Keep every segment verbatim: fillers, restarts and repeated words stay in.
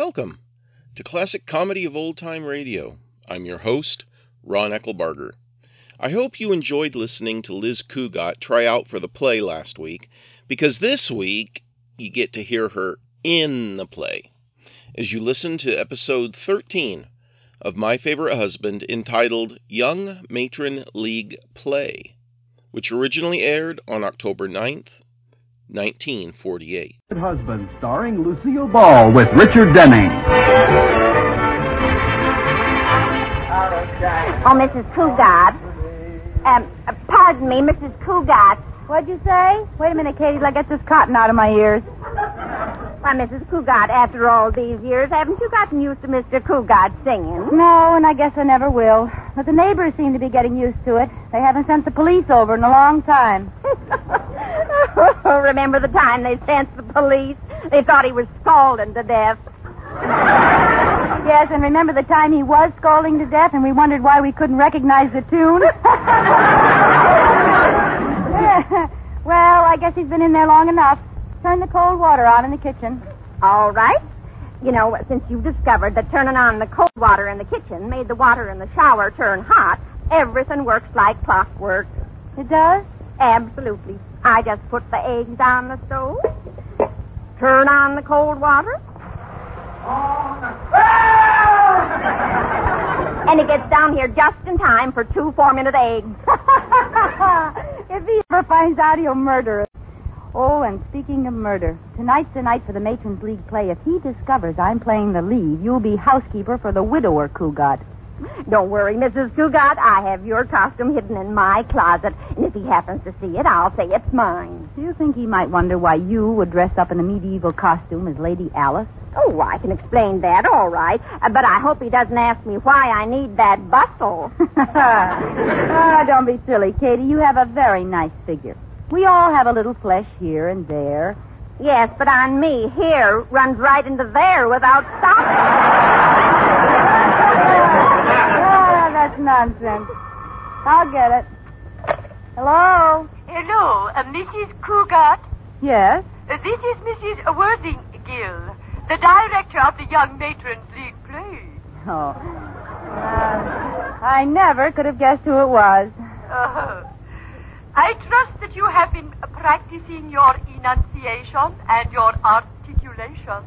Welcome to Classic Comedy of Old Time Radio. I'm your host, Ron Eckelbarger. I hope you enjoyed listening to Liz Cugat try out for the play last week, because this week you get to hear her in the play as you listen to episode thirteen of My Favorite Husband, entitled Young Matron League Play, which originally aired on October ninth, nineteen forty-eight. Husband, starring Lucille Ball with Richard Denning. Oh, Missus Cugat. Um, uh, pardon me, Missus Cugat. What'd you say? Wait a minute, Katie, till I get this cotton out of my ears. Why, Missus Cugat, after all these years, haven't you gotten used to Mister Cugat singing? No, and I guess I never will. But the neighbors seem to be getting used to it. They haven't sent the police over in a long time. Remember the time they sent the police? They thought he was scalding to death. Yes, and remember the time he was scalding to death and we wondered why we couldn't recognize the tune? Well, I guess he's been in there long enough. Turn the cold water on in the kitchen. All right. You know, since you've discovered that turning on the cold water in the kitchen made the water in the shower turn hot, everything works like clockwork. It does? Absolutely. I just put the eggs on the stove, turn on the cold water, and it gets down here just in time for two four-minute eggs. If he ever finds out, he'll murder us. Oh, and speaking of murder, tonight's the night for the Matron's League play. If he discovers I'm playing the lead, you'll be housekeeper for the widower Cugat. Don't worry, Missus Cugat. I have your costume hidden in my closet, and if he happens to see it, I'll say it's mine. Do you think he might wonder why you would dress up in a medieval costume as Lady Alice? Oh, I can explain that, all right. Uh, but I hope he doesn't ask me why I need that bustle. Ah, don't be silly, Katie. You have a very nice figure. We all have a little flesh here and there. Yes, but on me, here runs right into there without stopping. Ah, that's nonsense. I'll get it. Hello? Hello, uh, Missus Cugat. Yes? Uh, this is Missus Worthinggill, the director of the Young Matron's League play. Oh. Uh, I never could have guessed who it was. Uh, I trust that you have been practicing your enunciation and your articulation.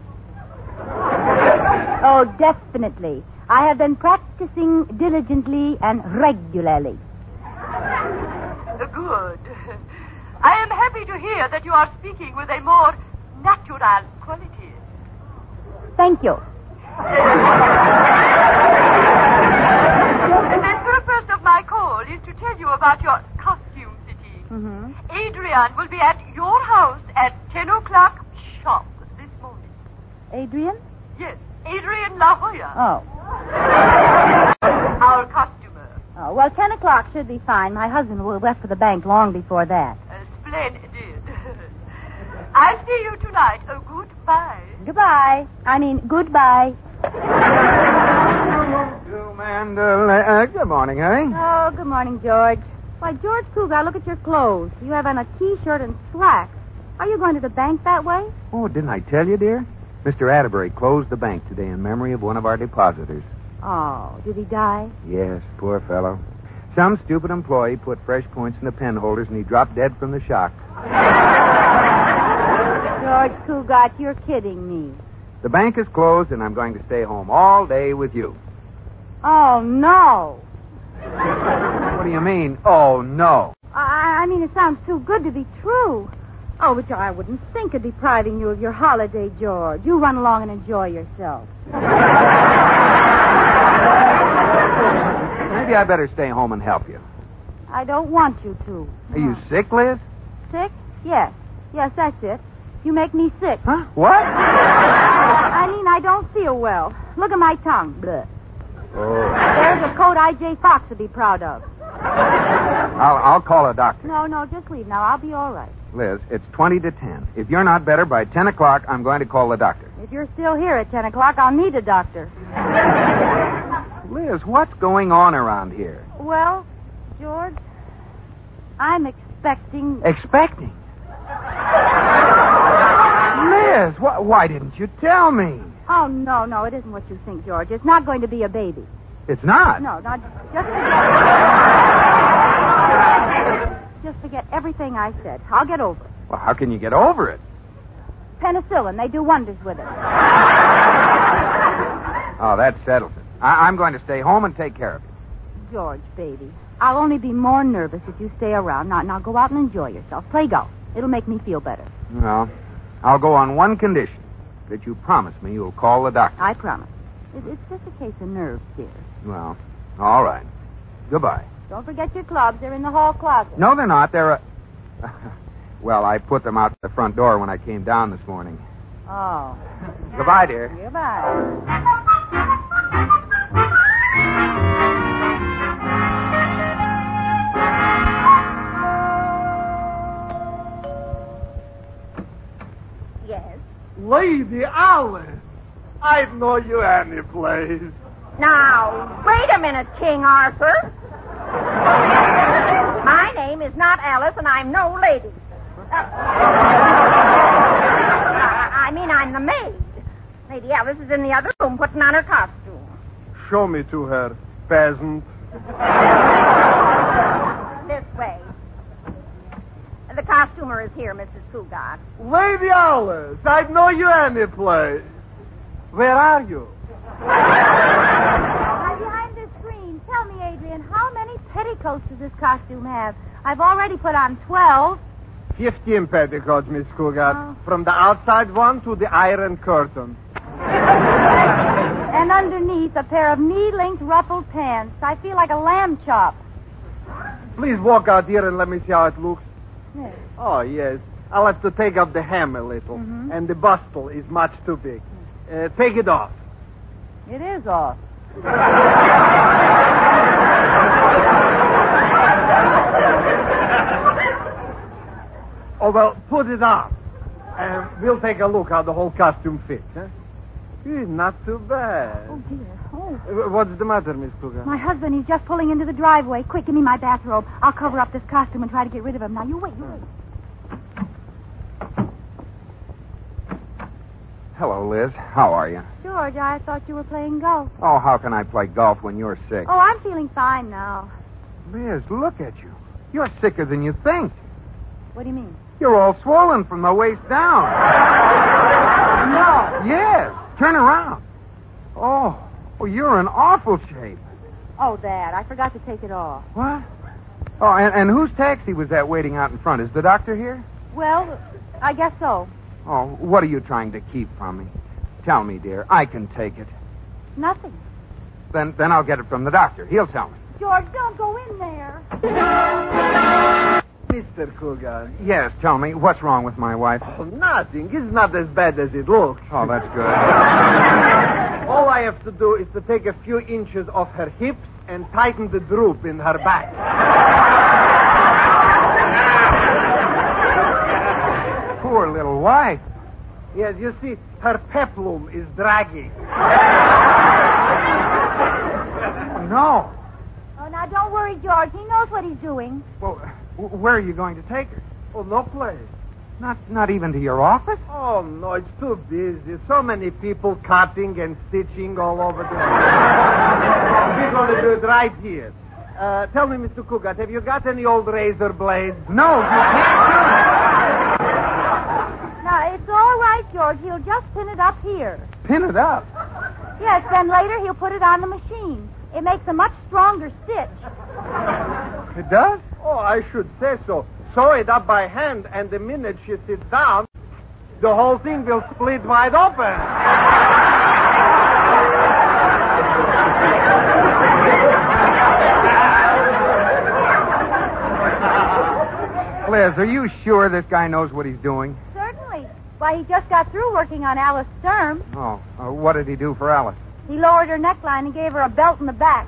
Oh, definitely. I have been practicing diligently and regularly. Uh, good. I am happy to hear that you are speaking with a more natural quality. Thank you. The purpose of my call is to tell you about your costume fitting. Mm-hmm. Adrian will be at your house at ten o'clock sharp this morning. Adrian? Yes, Adrian La Jolla. Oh. Our customer. Oh, well, ten o'clock should be fine. My husband will have left for the bank long before that. Uh, splendid. I'll see you tonight. Oh, goodbye. Goodbye. I mean, goodbye. Mandela. Uh, good morning, eh? Oh, good morning, George. Why, George Cugat, look at your clothes. You have on a T-shirt and slacks. Are you going to the bank that way? Oh, didn't I tell you, dear? Mister Atterbury closed the bank today in memory of one of our depositors. Oh, did he die? Yes, poor fellow. Some stupid employee put fresh points in the pen holders and he dropped dead from the shock. George Cugat, you're kidding me. The bank is closed and I'm going to stay home all day with you. Oh, no. What do you mean, oh, no? I, I mean, it sounds too good to be true. Oh, but I wouldn't think of depriving you of your holiday, George. You run along and enjoy yourself. Maybe I better stay home and help you. I don't want you to. Are you sick, Liz? Sick? Yes. Yes, that's it. You make me sick. Huh? What? I mean, I don't feel well. Look at my tongue. Bleh. Oh. There's a coat I J Fox would be proud of. I'll, I'll call a doctor. No, no, just leave now. I'll be all right. Liz, it's twenty to ten. If you're not better by ten o'clock, I'm going to call the doctor. If you're still here at ten o'clock, I'll need a doctor. Liz, what's going on around here? Well, George, I'm expecting... Expecting? Liz, wh- why didn't you tell me? Oh, no, no, it isn't what you think, George. It's not going to be a baby. It's not? No, not just forget. Just forget everything I said. I'll get over it. Well, how can you get over it? Penicillin, they do wonders with it. Oh, that settles it. I- I'm going to stay home and take care of you. George, baby, I'll only be more nervous if you stay around. Now, now go out and enjoy yourself. Play golf. It'll make me feel better. Well, I'll go on one condition. That you promise me you'll call the doctor. I promise. It, it's just a case of nerves, dear. Well, all right. Goodbye. Don't forget your clubs. They're in the hall closet. No, they're not. They're a... Well, I put them out the front door when I came down this morning. Oh. Goodbye, dear. Goodbye. Yes. Lady Alice, I'd know you any place. Now, wait a minute, King Arthur. My name is not Alice, and I'm no lady. Uh, I I mean, I'm the maid. Lady Alice is in the other room putting on her costume. Show me to her, peasant. This way. The costumer is here, Missus Cougat. Lady Alice, I'd know you any place. Where are you? I'm behind this screen. Tell me, Adrian, how many petticoats does this costume have? I've already put on twelve. Fifteen petticoats, Miss Cougat. Oh. From the outside one to the iron curtain. And underneath, a pair of knee-length ruffled pants. I feel like a lamb chop. Please walk out here and let me see how it looks. Yes. Oh, yes. I'll have to take up the hem a little. Mhm. And the bustle is much too big. Uh, take it off. It is off. Oh, well, put it on. And we'll take a look how the whole costume fits, huh? Eh, not too bad. Oh, dear. Oh. Uh, What's the matter, Miss Cougar? My husband, he's just pulling into the driveway. Quick, give me my bathrobe. I'll cover up this costume and try to get rid of him. Now, you wait, you wait. Hello, Liz. How are you? George, I thought you were playing golf. Oh, how can I play golf when you're sick? Oh, I'm feeling fine now. Liz, look at you. You're sicker than you think. What do you mean? You're all swollen from the waist down. No. Yes. Turn around. Oh, oh, you're in awful shape. Oh, Dad, I forgot to take it off. What? Oh, and, and whose taxi was that waiting out in front? Is the doctor here? Well, I guess so. Oh, what are you trying to keep from me? Tell me, dear. I can take it. Nothing. Then, then I'll get it from the doctor. He'll tell me. George, don't go in there. Mister Cougar. Yes, tell me. What's wrong with my wife? Oh, nothing. It's not as bad as it looks. Oh, that's good. All I have to do is to take a few inches off her hips and tighten the droop in her back. Poor little wife. Yes, you see, her peplum is dragging. No. Oh, now, don't worry, George. He knows what he's doing. Well, w- where are you going to take her? Oh, no place. Not, not even to your office? Oh, no, it's too busy. So many people cutting and stitching all over the... We're going to do it right here. Uh, tell me, Mister Cougar, have you got any old razor blades? No, you can't Now, it's all right, George. He'll just pin it up here. do it. Pin it up. Yes, then later he'll put it on the machine. It makes a much stronger stitch. It does? Oh, I should say so. Sew it up by hand, and the minute she sits down, the whole thing will split wide open. Liz, are you sure this guy knows what he's doing? Certainly. Why, he just got through working on Alice Sturm. Oh, uh, what did he do for Alice? He lowered her neckline and gave her a belt in the back.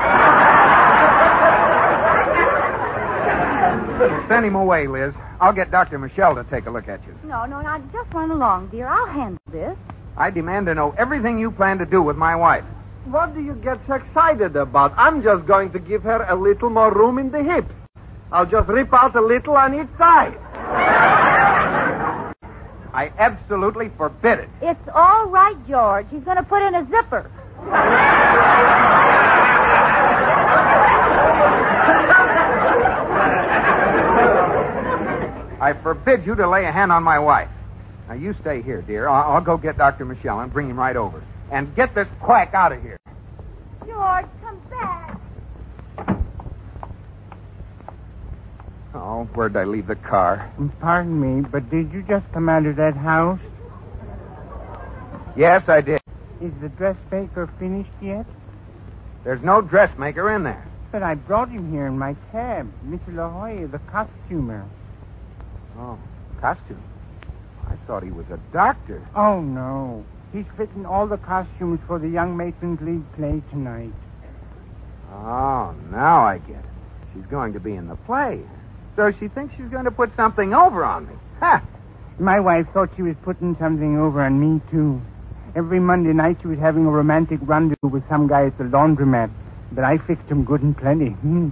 Send him away, Liz. I'll get Doctor Michelle to take a look at you. No, no, now just run along, dear. I'll handle this. I demand to know everything you plan to do with my wife. What do you get so excited about? I'm just going to give her a little more room in the hips. I'll just rip out a little on each side. I absolutely forbid it. It's all right, George. He's going to put in a zipper. I forbid you to lay a hand on my wife. Now, you stay here, dear. I'll, I'll go get Doctor Michelle and bring him right over. And get this quack out of here. George, come back. Oh, where'd I leave the car? Pardon me, but did you just come out of that house? Yes, I did. Is the dressmaker finished yet? There's no dressmaker in there. But I brought him here in my cab. Mister La Jolla, the costumer. Oh, costume. I thought he was a doctor. Oh, no. He's fitting all the costumes for the Young Matron's League play tonight. Oh, now I get it. She's going to be in the play. So she thinks she's going to put something over on me. Ha! My wife thought she was putting something over on me, too. Every Monday night she was having a romantic rendezvous with some guy at the laundromat. But I fixed him good and plenty.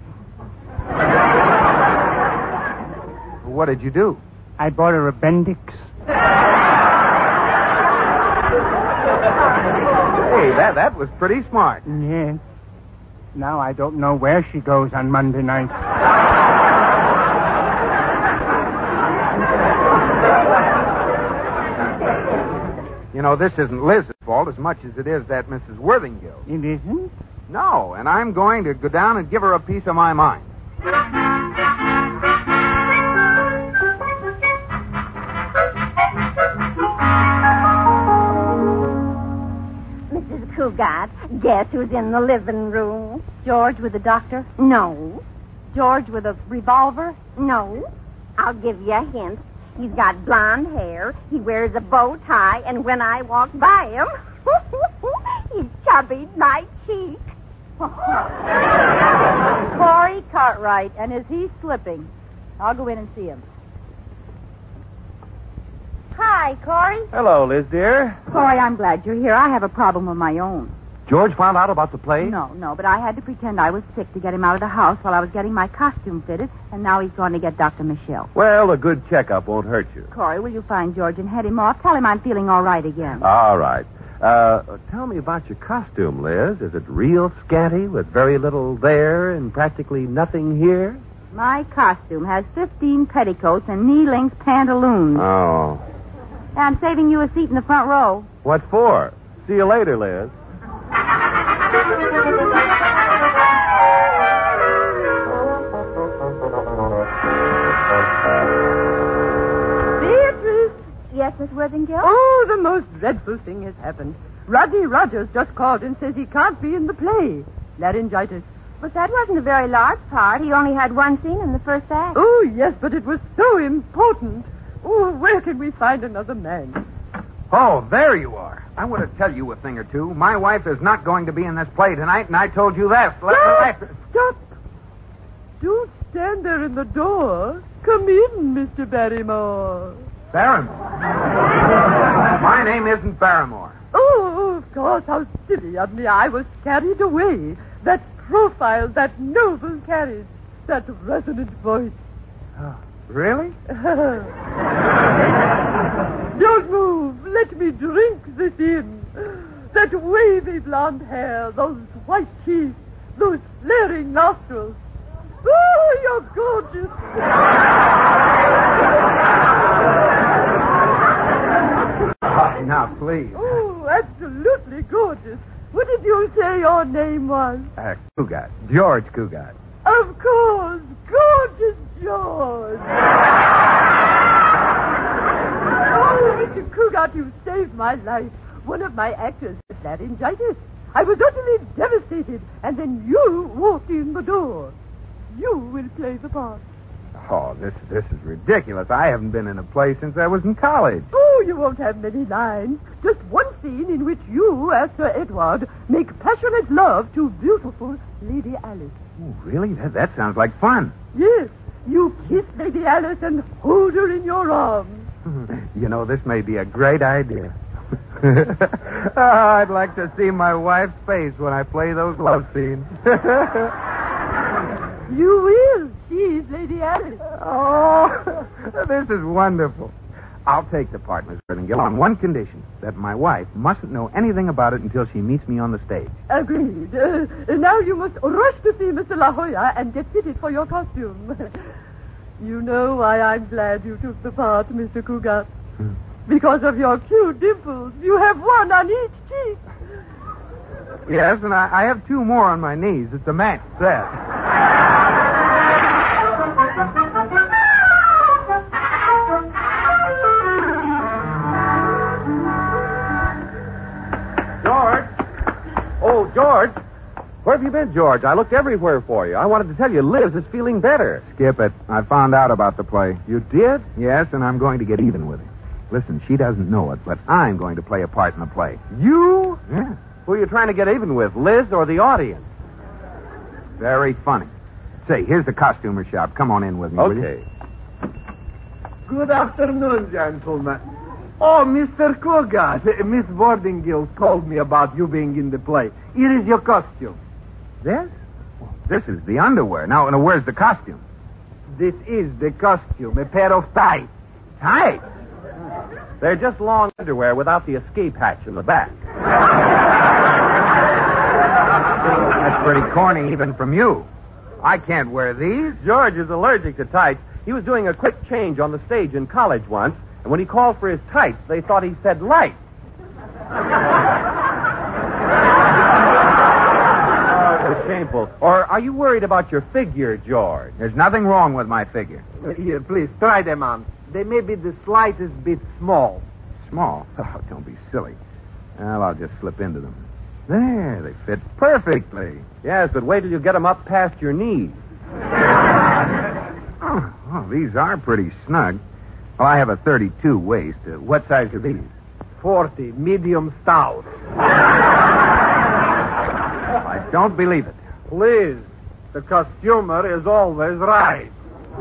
What did you do? I bought her a Bendix. Hey, that, that was pretty smart. Yes. Now I don't know where she goes on Monday night. You know, this isn't Liz's fault as much as it is that Missus Worthingale. It isn't? No, and I'm going to go down and give her a piece of my mind. Missus Cougat, guess who's in the living room? George with the doctor? No. George with a revolver? No. I'll give you a hint. He's got blonde hair, he wears a bow tie, and when I walk by him, he's chubbied my cheek. Corey Cartwright. And is he slipping? I'll go in and see him. Hi, Corey. Hello, Liz, dear. Corey, I'm glad you're here. I have a problem of my own. George found out about the play? No, no, but I had to pretend I was sick to get him out of the house while I was getting my costume fitted, and now he's going to get Doctor Michelle. Well, a good checkup won't hurt you. Corey, will you find George and head him off? Tell him I'm feeling all right again. All right. Uh, tell me about your costume, Liz. Is it real scanty with very little there and practically nothing here? My costume has fifteen petticoats and knee-length pantaloons. Oh. I'm saving you a seat in the front row. What for? See you later, Liz. Beatrice! Yes, Miss Worthingale? Oh, the most dreadful thing has happened. Ruddy Rogers just called and says he can't be in the play. Laryngitis. But that wasn't a very large part. He only had one scene in the first act. Oh, yes, but it was so important. Oh, where can we find another man? Oh, there you are. I want to tell you a thing or two. My wife is not going to be in this play tonight, and I told you that. Stop! Stop! Don't stand there in the door. Come in, Mister Barrymore. Barrymore? My name isn't Barrymore. Oh, of course. How silly of me. I was carried away. That profile, that noble carriage, that resonant voice. Oh, really? Don't move. Let me drink this in. That wavy blonde hair, those white teeth, those flaring nostrils. Oh, you're gorgeous. Oh, now, please. Oh, absolutely gorgeous. What did you say your name was? Uh, Cougat. George Cougat. Of course. Gorgeous George. Oh, Mister Cougat, you saved my life. One of my actors had laryngitis. I was utterly devastated, and then you walked in the door. You will play the part. Oh, this this is ridiculous. I haven't been in a play since I was in college. Oh, you won't have many lines. Just one scene in which you, as Sir Edward, make passionate love to beautiful Lady Alice. Oh, really? That, that sounds like fun. Yes, you kiss Lady Alice and hold her in your arms. You know, this may be a great idea. Oh, I'd like to see my wife's face when I play those love scenes. You will. She's Lady Alice. Oh, this is wonderful. I'll take the part, Miss Worthingale, on one condition, that my wife mustn't know anything about it until she meets me on the stage. Agreed. Uh, now you must rush to see Mister La Jolla and get fitted for your costume. You know why I'm glad you took the part, Mister Cougat. Hmm. Because of your cute dimples. You have one on each cheek. Yes, and I, I have two more on my knees. It's a match set. George! Oh, George! Where have you been, George? I looked everywhere for you. I wanted to tell you Liz is feeling better. Skip it. I found out about the play. You did? Yes, and I'm going to get even with her. Listen, she doesn't know it, but I'm going to play a part in the play. You? Yeah. Who are you trying to get even with, Liz or the audience? Very funny. Say, here's the costumer shop. Come on in with me, will you? Okay. Good afternoon, gentlemen. Oh, Mister Cougat, Miss Worthingale told me about you being in the play. Here is your costume. This? This is the underwear. Now, now where's the costume? This is the costume, a pair of tights. Tights? They're just long underwear without the escape hatch in the back. That's pretty corny even from you. I can't wear these. George is allergic to tights. He was doing a quick change on the stage in college once, and when he called for his tights, they thought he said light. Oh, it's shameful. Or are you worried about your figure, George? There's nothing wrong with my figure. Here, please, try them on. They may be the slightest bit small. Small? Oh, don't be silly. Well, I'll just slip into them. There, they fit perfectly. Yes, but wait till you get them up past your knees. oh, oh, these are pretty snug. Well, I have a thirty-two waist. Uh, what size are these? forty, medium stout. I don't believe it. Please, the costumer is always right.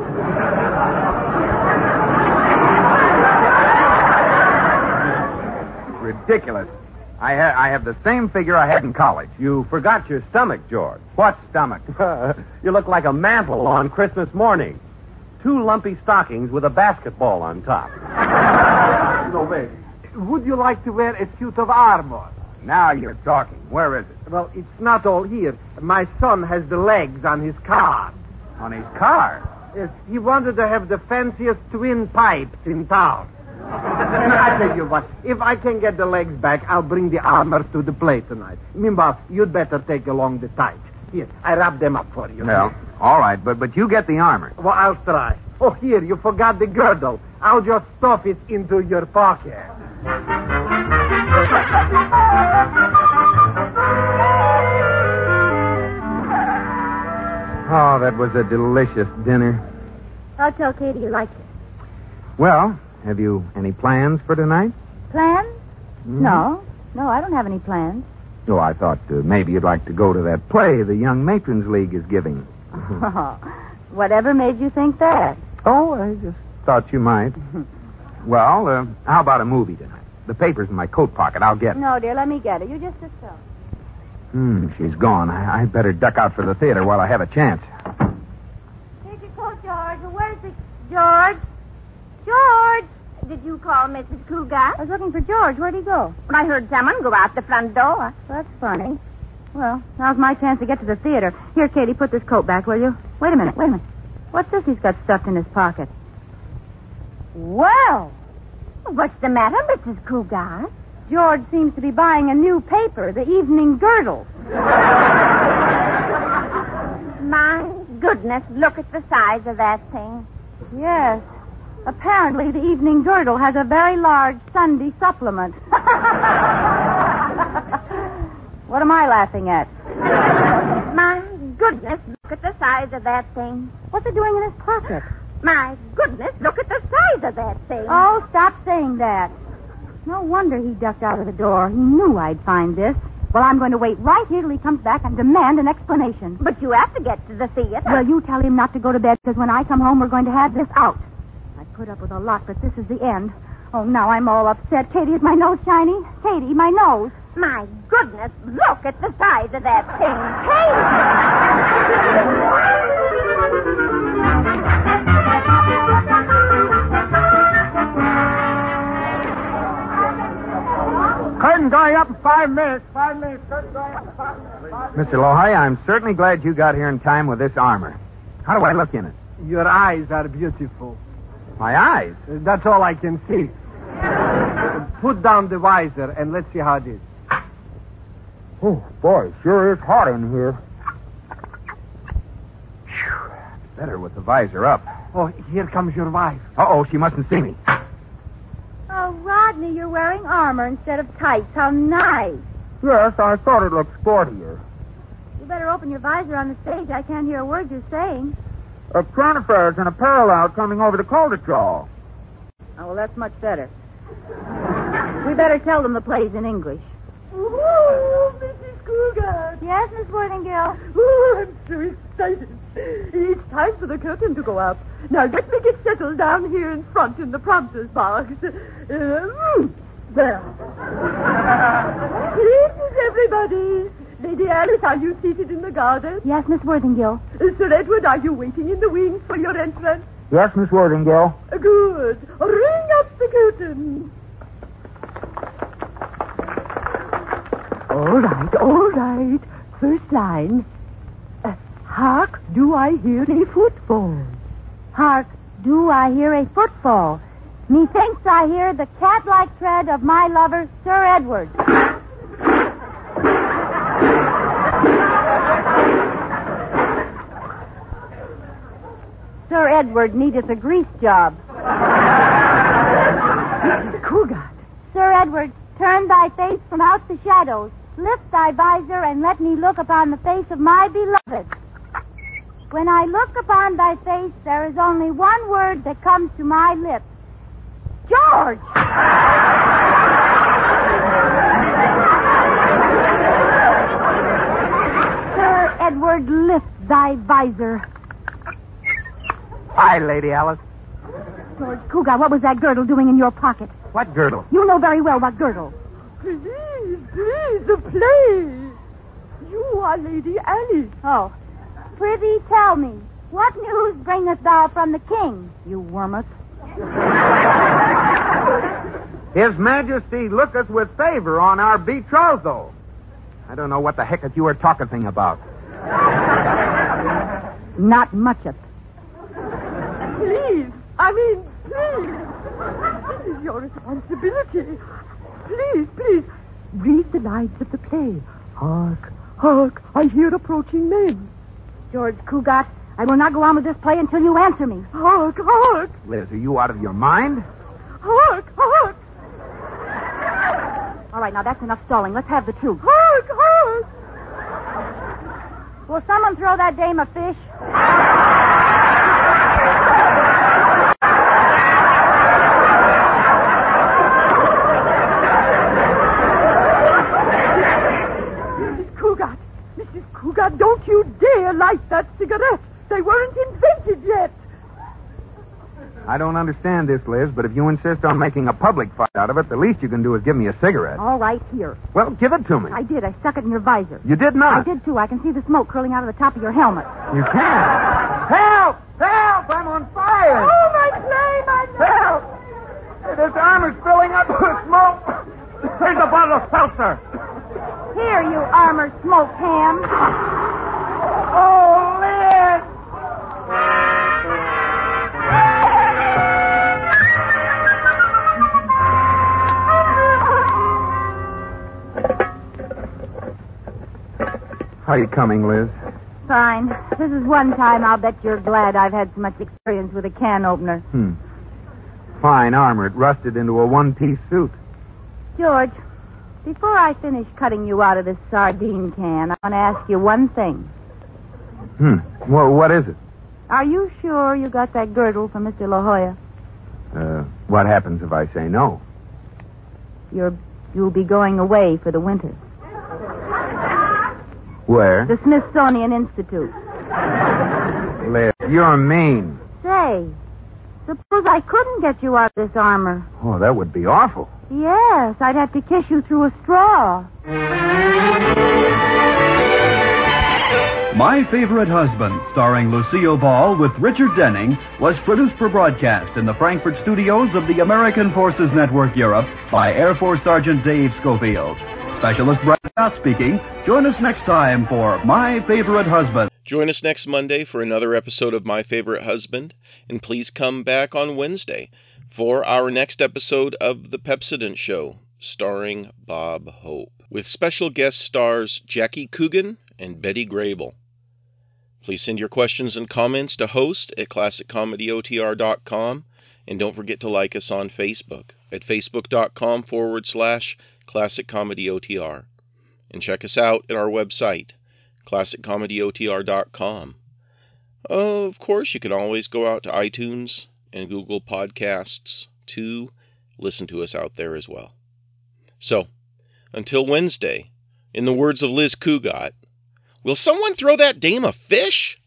Ridiculous. I, ha- I have the same figure I had in college. You forgot your stomach, George. What stomach? You look like a mantle on Christmas morning. Two lumpy stockings with a basketball on top. No, wait. Would you like to wear a suit of armor? Now you're talking. Where is it? Well, it's not all here. My son has the legs on his car. On his car? Yes, he wanted to have the fanciest twin pipes in town. I tell you what, if I can get the legs back, I'll bring the armor to the play tonight. Mimba, you'd better take along the tights. Here, I wrap them up for you. Well, all right, but but you get the armor. Well, I'll try. Oh, here, you forgot the girdle. I'll just stuff it into your pocket. Oh, that was a delicious dinner. I'll tell Katie you liked it. Well, have you any plans for tonight? Plans? Mm-hmm. No. No, I don't have any plans. Oh, I thought uh, maybe you'd like to go to that play the Young Matrons League is giving. Oh, whatever made you think that? Oh, I just thought you might. Well, uh, how about a movie tonight? The paper's in my coat pocket. I'll get it. No, dear, let me get it. You just sit still. Hmm, she's gone. I- I'd better duck out for the theater while I have a chance. Here's your coat, George. Where's the... George? George! Did you call Missus Cougat? I was looking for George. Where'd he go? I heard someone go out the front door. Well, that's funny. Well, now's my chance to get to the theater. Here, Katie, put this coat back, will you? Wait a minute, wait a minute. What's this he's got stuffed in his pocket? Well, What's the matter, Missus Cougat? George seems to be buying a new paper, the Evening Girdle. My goodness, look at the size of that thing. Yes. Apparently, the Evening Girdle has a very large Sunday supplement. What am I laughing at? My goodness, look at the size of that thing. What's it doing in his pocket? My goodness, look at the size of that thing. Oh, stop saying that. No wonder he ducked out of the door. He knew I'd find this. Well, I'm going to wait right here till he comes back and demand an explanation. But you have to get to the theater. Well, you tell him not to go to bed, because when I come home, we're going to have this out. I put up with a lot, but this is the end. Oh, now I'm all upset. Katie, is my nose shiny? Katie, my nose. My goodness, look at the size of that thing. Katie! Curtain going up in five minutes. Five minutes. Curtain going up in five minutes. Five minutes. Mister Lohoy, I'm certainly glad you got here in time with this armor. How do I look in it? Your eyes are beautiful. My eyes? That's all I can see. Put down the visor and let's see how it is. Oh, boy, sure is hot in here. Better with the visor up. Oh, here comes your wife. Uh-oh, she mustn't see me. Oh, Rodney, you're wearing armor instead of tights. How nice. Yes, I thought it looked sportier. You better open your visor on the stage. I can't hear a word you're saying. A transfers and a parallel coming over the Caldertraw. Oh, well, that's much better. We better tell them the play's in English. Oh, Missus Cougar. Yes, Miss Worthingale? Oh, I'm so excited. It's time for the curtain to go up. Now, let me get settled down here in front in the prompter's box. Uh, there. Greetings, everybody. Lady Alice, are you seated in the garden? Yes, Miss Worthingale. Uh, Sir Edward, are you waiting in the wings for your entrance? Yes, Miss Worthingale. Uh, good. Ring up the curtain. All right, all right. First line. Uh, hark, do I hear a footfall? Hark, do I hear a footfall? Methinks I hear the cat-like tread of my lover, Sir Edward. Sir Edward needeth a grease job. Cougar. Sir Edward, turn thy face from out the shadows. Lift thy visor and let me look upon the face of my beloved. When I look upon thy face, there is only one word that comes to my lips. George! Sir Edward, lift thy visor. Hi, Lady Alice. George Cougar, what was that girdle doing in your pocket? What girdle? You know very well what girdle. Please, please, the play. You are Lady Alice. Oh. Prithee tell me, what news bringest thou from the king, you wormlet? His Majesty looketh with favor on our betrothal. I don't know what the heck you were talking about. Not much of. Please, I mean, please. This is your responsibility. Please, please, read the lines of the play. Hark, hark, I hear approaching men. George Cougat, I will not go on with this play until you answer me. Hark, hark. Liz, are you out of your mind? Hark, hark. All right, now that's enough stalling. Let's have the truth. Hark, hark. Will someone throw that dame a fish? Cougar, don't you dare light that cigarette. They weren't invented yet. I don't understand this, Liz, but if you insist on making a public fight out of it, the least you can do is give me a cigarette. All right, here. Well, give it to me. I did. I stuck it in your visor. You did not? I did, too. I can see the smoke curling out of the top of your helmet. You can't. Help! Help! I'm on fire! Oh, my play, my Help! This armor's filling up with smoke. Here's a bottle of seltzer. Here, you armor smoke ham. Oh, Liz! How you coming, Liz? Fine. This is one time I'll bet you're glad I've had so much experience with a can opener. Hmm. Fine armor. It rusted into a one-piece suit. George, before I finish cutting you out of this sardine can, I want to ask you one thing. Hmm. Well, what is it? Are you sure you got that girdle from Mister La Jolla? Uh, what happens if I say no? You're, you'll be going away for the winter. Where? The Smithsonian Institute. Liz, you're mean. Say, suppose I couldn't get you out of this armor. Oh, that would be awful. Yes, I'd have to kiss you through a straw. My Favorite Husband, starring Lucille Ball with Richard Denning, was produced for broadcast in the Frankfurt studios of the American Forces Network Europe by Air Force Sergeant Dave Schofield. Specialist Brad Scott speaking. Join us next time for My Favorite Husband. Join us next Monday for another episode of My Favorite Husband, and please come back on Wednesday for our next episode of The Pepsodent Show, starring Bob Hope, with special guest stars Jackie Coogan and Betty Grable. Please send your questions and comments to host at classic comedy o t r dot com, and don't forget to like us on Facebook at facebook.com forward slash classic comedy O T R, and check us out at our website, classic comedy o t r dot com. Uh, of course, you can always go out to iTunes and Google Podcasts to listen to us out there as well. So, until Wednesday, in the words of Liz Cugat, will someone throw that dame a fish?